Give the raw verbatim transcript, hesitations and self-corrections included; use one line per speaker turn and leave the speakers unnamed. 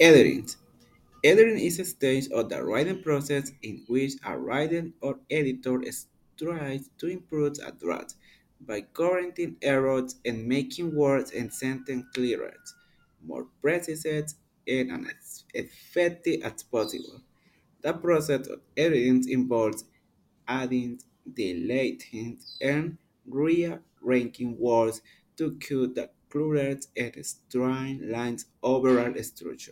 Editing. Editing is a stage of the writing process in which a writer or editor tries to improve a draft by correcting errors and making words and sentences clearer, more precise, and as effective as possible. The process of editing involves adding, deleting, and rearranging words to cut the cluttered and strained line's overall structure.